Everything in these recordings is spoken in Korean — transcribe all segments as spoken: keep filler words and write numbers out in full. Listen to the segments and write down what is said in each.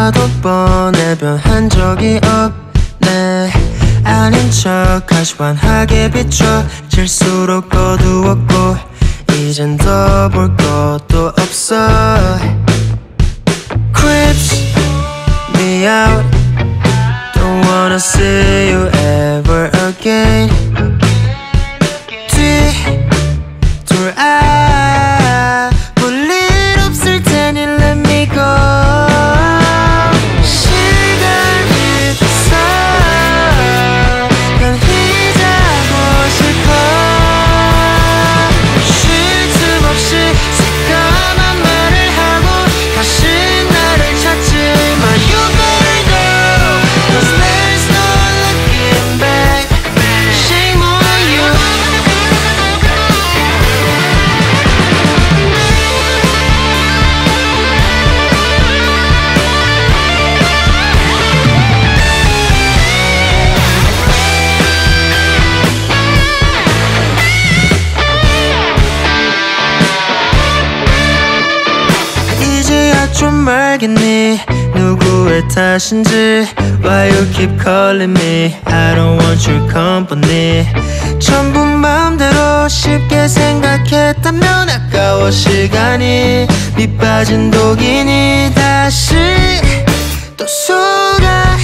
나도 뻔해 변한 적이 없네. 아닌 척 가시환하게 비춰질수록 어두웠고 이젠 더 볼 것도 없어. Creeps me out, don't wanna see you ever again. 뒤돌아 볼 일 없을 테니 let me go. 시간 밑에서 편히 자고 싶어. 쉴 틈 없이 새까만 말을 하고 다시 나를 찾지만 you better go, cause there's no looking back. Shame on you. 이제야 좀 알겠니 누구의 탓인지. Why you keep calling me, I don't want your company. 전부 마음대로 쉽게 생각했다면 아까워 시간이. 밑빠진 독이니 다시 또 속아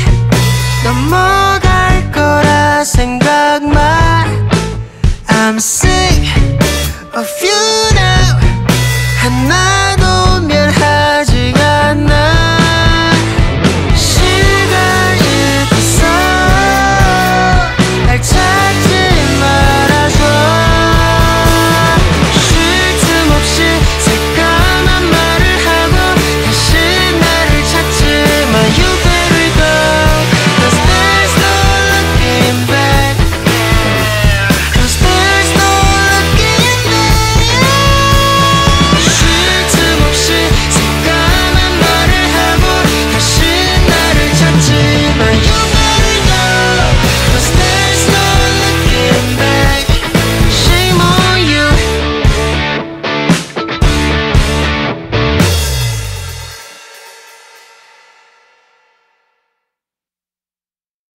넘어갈 거라 생각만. I'm sick of you now. 하나